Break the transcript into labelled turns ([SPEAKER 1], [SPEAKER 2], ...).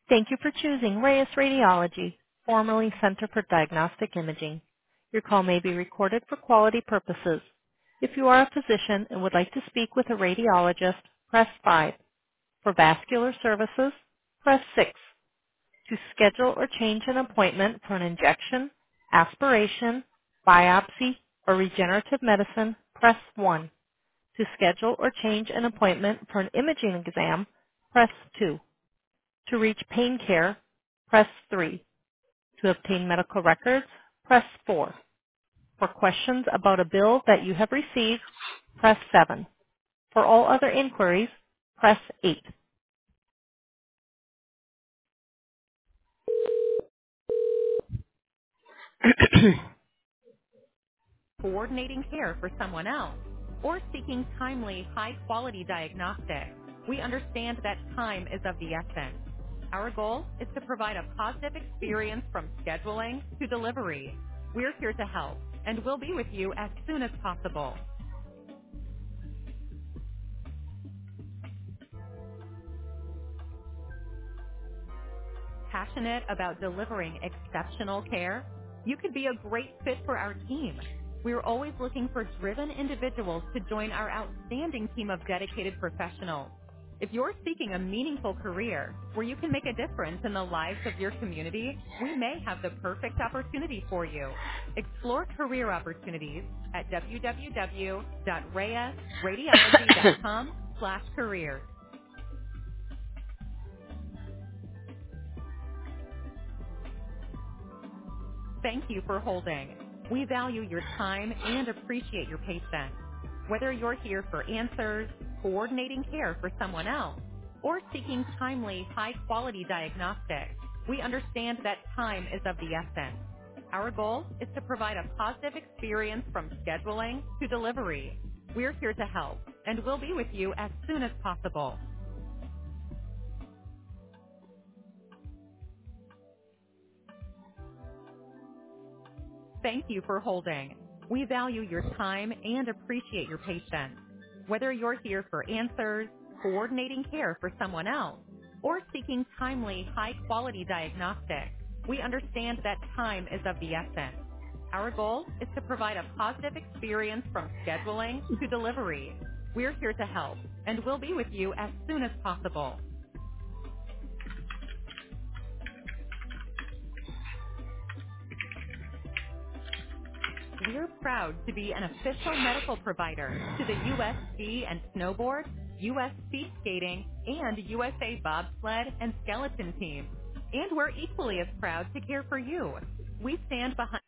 [SPEAKER 1] Thank you for choosing Reyes Radiology, formerly Center for Diagnostic Imaging. Your call may be recorded for quality purposes. If you are a physician and would like to speak with a radiologist, press 5. For vascular services, press 6. To schedule or change an appointment for an injection, aspiration, biopsy, or regenerative medicine, press 1. To schedule or change an appointment for an imaging exam, press 2. To reach pain care, press 3. To obtain medical records, press 4. For questions about a bill that you have received, press 7. For all other inquiries, press 8. Coordinating care for someone else, or seeking timely, high-quality diagnostics. We understand that time is of the essence. Our goal is to provide a positive experience from scheduling to delivery. We're here to help, and we'll be with you as soon as possible. Passionate about delivering exceptional care? You could be a great fit for our team. We're always looking for driven individuals to join our outstanding team of dedicated professionals. If you're seeking a meaningful career where you can make a difference in the lives of your community, we may have the perfect opportunity for you. Explore career opportunities at www.reyesradiology.com/careers. Thank you for holding. We value your time and appreciate your patience. Whether you're here for answers, coordinating care for someone else, or seeking timely, high-quality diagnostics, we understand that time is of the essence. Our goal is to provide a positive experience from scheduling to delivery. We're here to help, and we'll be with you as soon as possible. Thank you for holding. We value your time and appreciate your patience. Whether you're here for answers, coordinating care for someone else, or seeking timely, high-quality diagnostics, we understand that time is of the essence. Our goal is to provide a positive experience from scheduling to delivery. We're here to help, and we'll be with you as soon as possible. We're proud to be an official medical provider to the U.S. Ski and Snowboard, U.S. Speed Skating, and USA Bobsled and Skeleton teams. And we're equally as proud to care for you. We stand behind